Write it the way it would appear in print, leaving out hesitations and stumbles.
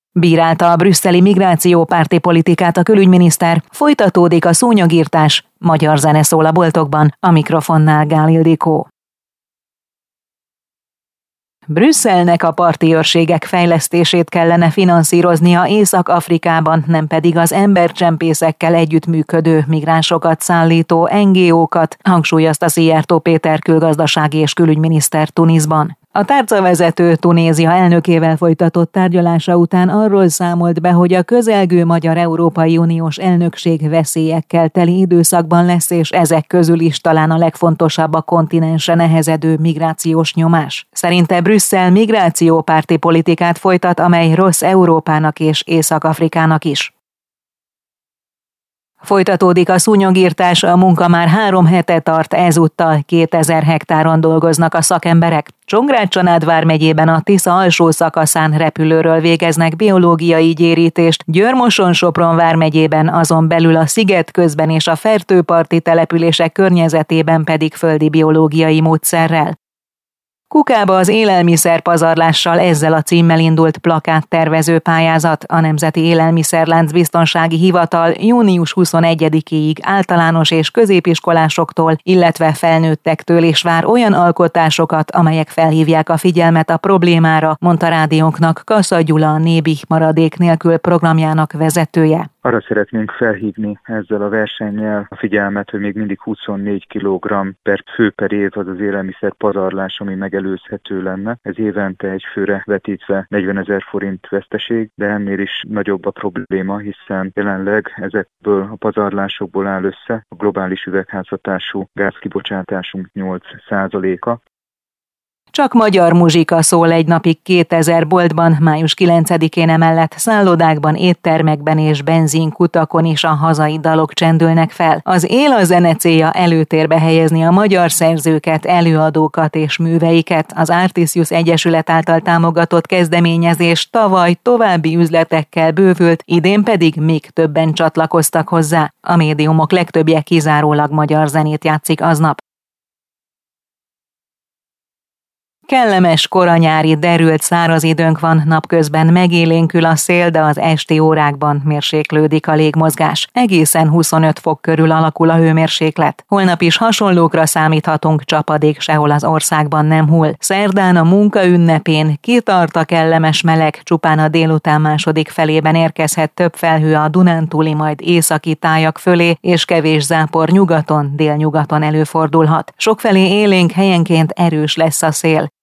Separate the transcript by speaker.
Speaker 1: Bírálta a brüsszeli migrációpárti politikát a külügyminiszter, folytatódik a szúnyogírtás, magyar zene szól a boltokban, a mikrofonnál Gál Ildikó. Brüsszelnek a parti őrségek fejlesztését kellene finanszíroznia Észak-Afrikában, nem pedig az embercsempészekkel együttműködő migránsokat szállító NGO-kat, hangsúlyozta Szijjártó Péter külgazdasági és külügyminiszter Tunisban. A tárcavezető Tunézia elnökével folytatott tárgyalása után arról számolt be, hogy a közelgő magyar Európai Uniós elnökség veszélyekkel teli időszakban lesz, és ezek közül is talán a legfontosabb a kontinensre nehezedő migrációs nyomás. Szerinte Brüsszel migrációpárti politikát folytat, amely rossz Európának és Észak-Afrikának is. Folytatódik a szúnyogírtás, a munka már 3 hete tart, ezúttal 2000 hektáron dolgoznak a szakemberek. Csongrád-Csanád vármegyében a Tisza alsó szakaszán repülőről végeznek biológiai gyérítést, Győr-Moson-Sopron vármegyében azon belül a sziget közben és a fertőparti települések környezetében pedig földi biológiai módszerrel. Kukába az élelmiszerpazarlással ezzel a címmel indult plakáttervező pályázat. A Nemzeti Élelmiszerlánc Biztonsági Hivatal június 21-ig általános és középiskolásoktól, illetve felnőttektől is vár olyan alkotásokat, amelyek felhívják a figyelmet a problémára, mondta rádiónknak Kassa Gyula, a Nébih maradék nélkül programjának vezetője.
Speaker 2: Arra szeretnénk felhívni ezzel a versennyel a figyelmet, hogy még mindig 24 kg per fő per év az az élelmiszer pazarlás, ami megelőzhető lenne. Ez évente egy főre vetítve 40 000 forint veszteség, de ennél is nagyobb a probléma, hiszen jelenleg ezekből a pazarlásokból áll össze a globális üvegházhatású gázkibocsátásunk 8%-a.
Speaker 1: Csak magyar muzsika szól egy napig 2000 boltban, május 9-én emellett szállodákban, éttermekben és benzinkutakon is a hazai dalok csendülnek fel. Az Él a zene célja előtérbe helyezni a magyar szerzőket, előadókat és műveiket. Az Artisius Egyesület által támogatott kezdeményezés tavaly további üzletekkel bővült, idén pedig még többen csatlakoztak hozzá. A médiumok legtöbbje kizárólag magyar zenét játszik aznap. Kellemes, koranyári, derült száraz időnk van, napközben megélénkül a szél, de az esti órákban mérséklődik a légmozgás. Egészen 25 fok körül alakul a hőmérséklet. Holnap is hasonlókra számíthatunk, csapadék sehol az országban nem hull. Szerdán a munka ünnepén kitart a kellemes meleg, csupán a délután második felében érkezhet több felhő a dunántúli, majd északi tájak fölé, és kevés zápor nyugaton, délnyugaton előfordulhat. Sokfelé élénk, helyenként erős lesz a szél.